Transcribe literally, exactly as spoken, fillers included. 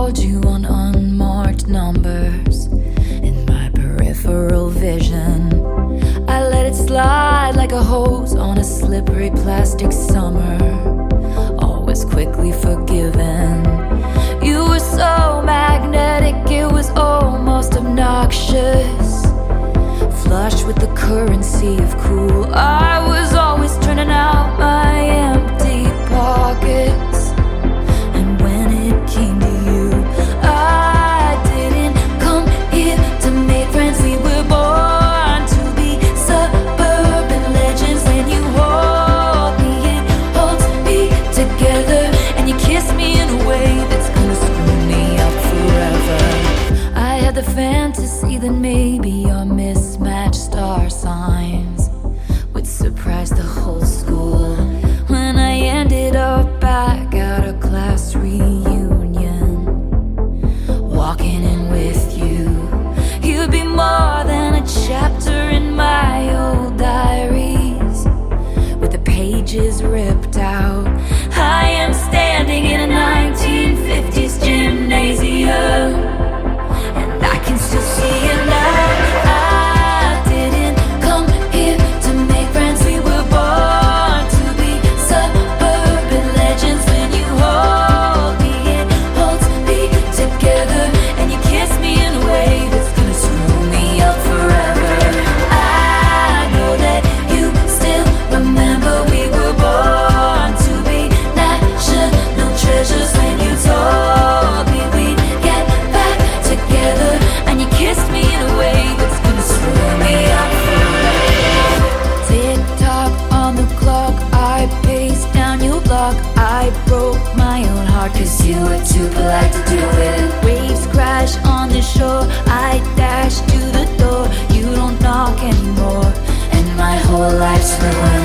called you on unmarked numbers in my peripheral vision. I let it slide like a hose on a slippery plastic summer, always quickly forgiven. You were so magnetic, it was almost obnoxious, flush with the currency of cool. I was always turning out my empty pockets, and when it came to you, I didn't come here to make friends. We were born to be suburban legends. When you hold me, it holds me together, and you kiss me in a way that's gonna screw me up forever. I had the fantasy that maybe our mismatched star signs would surprise the whole school. When I ended up back at a class reunion, walking in with you, you'd be more than a chapter in my old diaries, with the pages ripped out. I am standing in a nineteen fifties gymnasium, and I can still see it now. I didn't come here to make friends. We were born to be suburban legends. When you hold me, it holds me together, and you kiss me in a way that's gonna screw me up forever. I know that you still remember we were born to be national treasures. When you told me we'd get back together, and you kissed me in a way that's gonna screw me up forever. Tick tock on the clock, I paced down your block. I broke my own heart, cause you were too polite to do it. Waves crash on the shore, I dash to the door. You don't knock anymore, and my whole life's ruined.